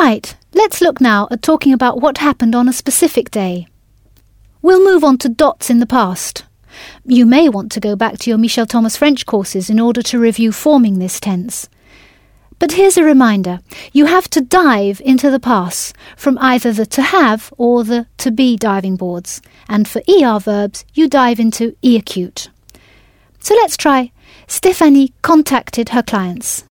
Right, let's look now at talking about what happened on a specific day. We'll move on to dots in the past. You may want to go back to your Michel Thomas French courses in order to review forming this tense. But here's a reminder. You have to dive into the past from either the to have or the to be diving boards. And for ER verbs, you dive into e-acute. So let's try. Stéphanie contacted her clients.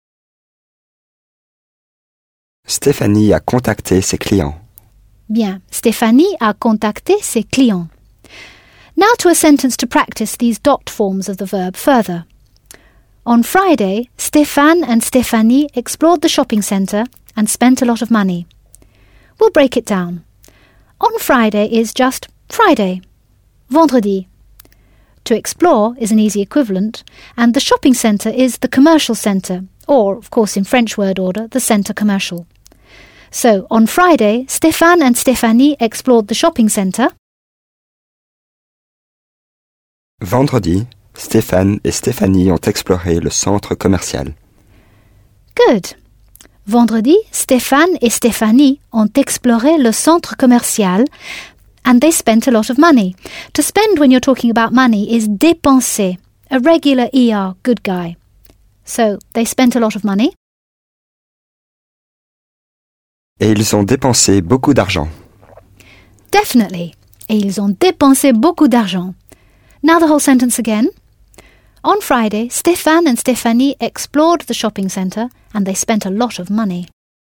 Stéphanie a contacté ses clients. Bien, Stéphanie a contacté ses clients. Now to a sentence to practice these dot forms of the verb further. On Friday, Stéphane and Stéphanie explored the shopping centre and spent a lot of money. We'll break it down. On Friday is just Friday. Vendredi. To explore is an easy equivalent, and the shopping centre is the commercial centre, or, of course, in French word order, the centre commercial. So, on Friday, Stéphane and Stéphanie explored the shopping centre. Vendredi, Stéphane et Stéphanie ont exploré le centre commercial. Good. Vendredi, Stéphane et Stéphanie ont exploré le centre commercial and they spent a lot of money. To spend when you're talking about money is dépenser, a regular ER good guy. So, they spent a lot of money. Et ils ont dépensé beaucoup d'argent. Definitely. Et ils ont dépensé beaucoup d'argent. Now the whole sentence again. On Friday, Stéphane and Stéphanie explored the shopping centre and they spent a lot of money.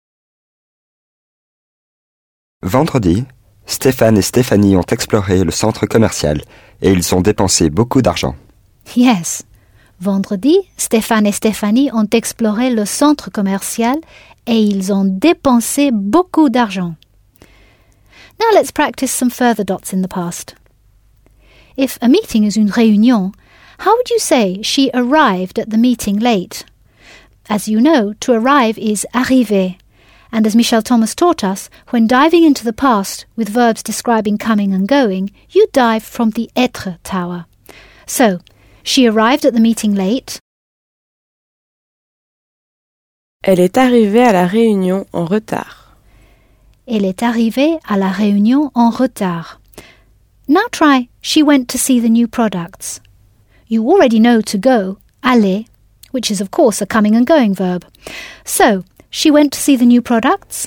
Vendredi, Stéphane et Stéphanie ont exploré le centre commercial et ils ont dépensé beaucoup d'argent. Yes. Vendredi, Stéphane et Stéphanie ont exploré le centre commercial et ils ont dépensé beaucoup d'argent. Now let's practice some further dots in the past. If a meeting is une réunion, how would you say she arrived at the meeting late? As you know, to arrive is arriver. And as Michel Thomas taught us, when diving into the past with verbs describing coming and going, you dive from the être tower. So, she arrived at the meeting late. Elle est arrivée à la réunion en retard. Elle est arrivée à la réunion en retard. Now try, she went to see the new products. You already know to go, aller, which is of course a coming and going verb. So, she went to see the new products.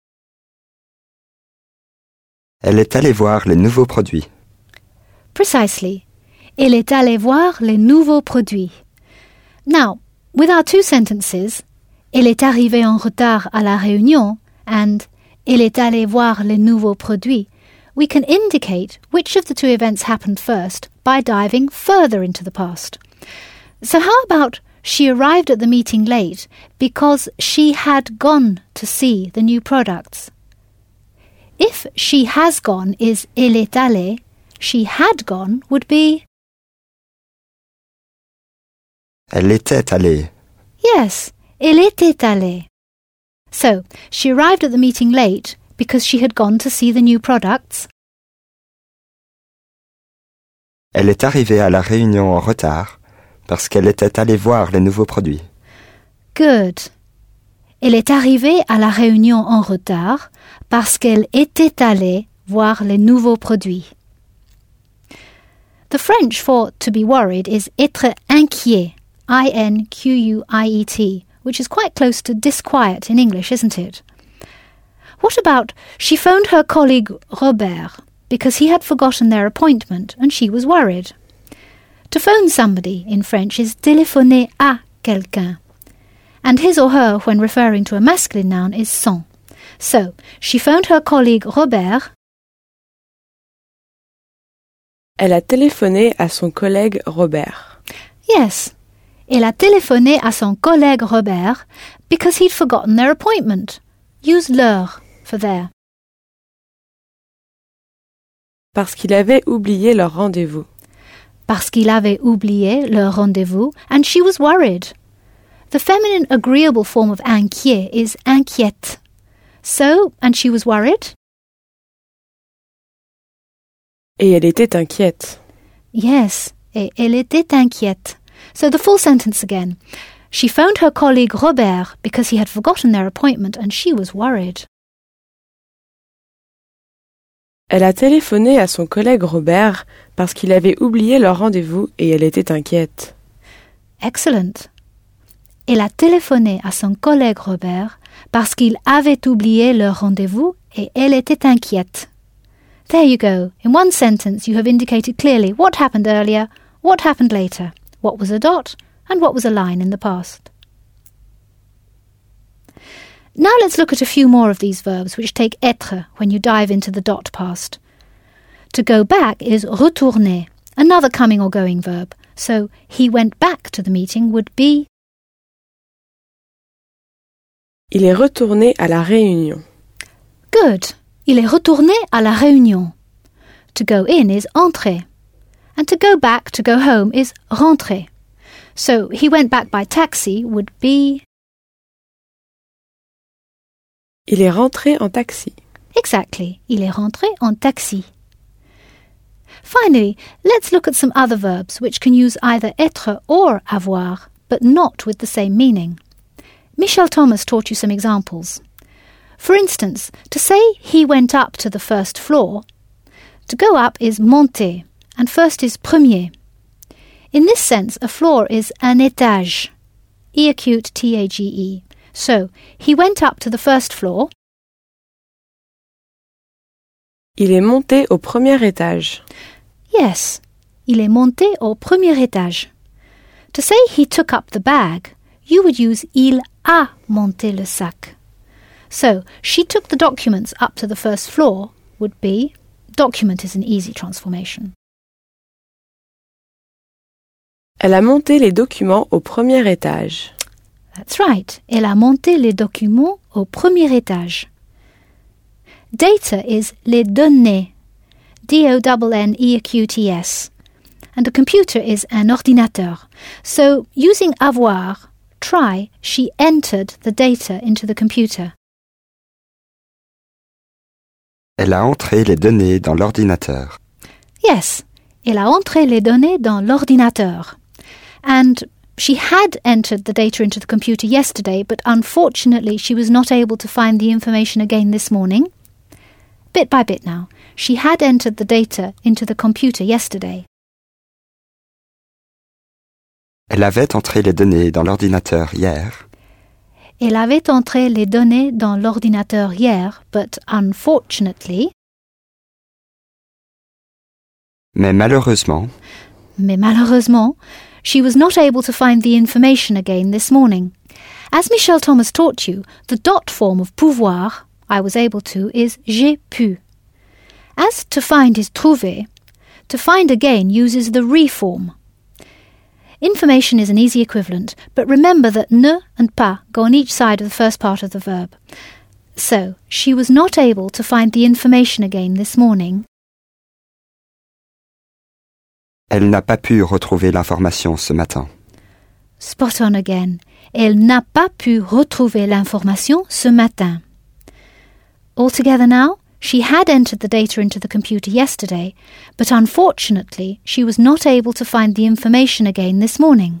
Elle est allée voir les nouveaux produits. Precisely. Elle est allée voir les nouveaux produits. Now, with our two sentences, elle est arrivée en retard à la réunion and elle est allée voir les nouveaux produits, we can indicate which of the two events happened first by diving further into the past. So how about she arrived at the meeting late because she had gone to see the new products? If she has gone is elle est allée, she had gone would be Elle était allée. yes, elle était allée. So, she arrived at the meeting late because she had gone to see the new products. Elle est arrivée à la réunion en retard parce qu'elle était allée voir les nouveaux produits. Good. Elle est arrivée à la réunion en retard parce qu'elle était allée voir les nouveaux produits. The French for to be worried is être inquiet, I-N-Q-U-I-E-T, which is quite close to disquiet in English, isn't it? What about she phoned her colleague Robert because he had forgotten their appointment and she was worried? To phone somebody in French is téléphoner à quelqu'un. And his or her, when referring to a masculine noun, is son. So, she phoned her colleague Robert. Elle a téléphoné à son collègue Robert. Yes, elle a téléphoné à son collègue Robert because he'd forgotten their appointment. Use leur for their. Parce qu'il avait oublié leur rendez-vous. Parce qu'il avait oublié leur rendez-vous and she was worried. The feminine agreeable form of inquiet is inquiète. So, and she was worried? Et elle était inquiète. Yes, et elle était inquiète. So the full sentence again. She phoned her colleague Robert because he had forgotten their appointment and she was worried. Elle a téléphoné à son collègue Robert parce qu'il avait oublié leur rendez-vous et elle était inquiète. Excellent. Elle a téléphoné à son collègue Robert parce qu'il avait oublié leur rendez-vous et elle était inquiète. There you go. In one sentence, you have indicated clearly what happened earlier, what happened later, what was a dot, and what was a line in the past. Now let's look at a few more of these verbs which take être when you dive into the dot past. To go back is retourner, another coming or going verb. So he went back to the meeting would be Il est retourné à la réunion. good. Il est retourné à la réunion. To go in is entrer. And to go back, to go home, is rentrer. So he went back by taxi would be Il est rentré en taxi. exactly. Il est rentré en taxi. Finally, let's look at some other verbs which can use either être or avoir, but not with the same meaning. Michel Thomas taught you some examples. For instance, to say he went up to the first floor, to go up is monter, and first is premier. In this sense, a floor is un étage, E-acute T-A-G-E. So, he went up to the first floor. Il est monté au premier étage. Yes, il est monté au premier étage. To say he took up the bag, you would use il a monté le sac. So, she took the documents up to the first floor would be, document is an easy transformation. Elle a monté les documents au premier étage. That's right, elle a monté les documents au premier étage. Data is les données, D-O-N-N-E-A-Q-T-S, and a computer is un ordinateur. So, using avoir, try, she entered the data into the computer. Elle a entré les données dans l'ordinateur. Yes, elle a entré les données dans l'ordinateur. And she had entered the data into the computer yesterday, but unfortunately she was not able to find the information again this morning. Bit by bit now, she had entered the data into the computer yesterday. Elle avait entré les données dans l'ordinateur hier. Elle avait entré les données dans l'ordinateur hier, but unfortunately, Mais malheureusement, she was not able to find the information again this morning. As Michel Thomas taught you, the dot form of pouvoir, I was able to, is j'ai pu. As to find is trouver, to find again uses the re form. Information is an easy equivalent, but remember that ne and pas go on each side of the first part of the verb. So, she was not able to find the information again this morning. elle n'a pas pu retrouver l'information ce matin. Spot on again. Elle n'a pas pu retrouver l'information ce matin. Altogether now, she had entered the data into the computer yesterday, but unfortunately, she was not able to find the information again this morning.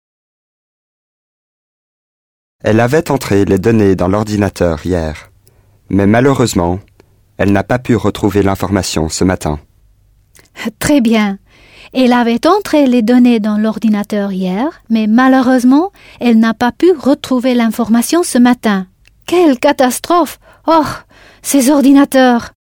Elle avait entré les données dans l'ordinateur hier, mais malheureusement, elle n'a pas pu retrouver l'information ce matin. Très bien. Elle avait entré les données dans l'ordinateur hier, mais malheureusement, elle n'a pas pu retrouver l'information ce matin. Quelle catastrophe! Oh, ces ordinateurs!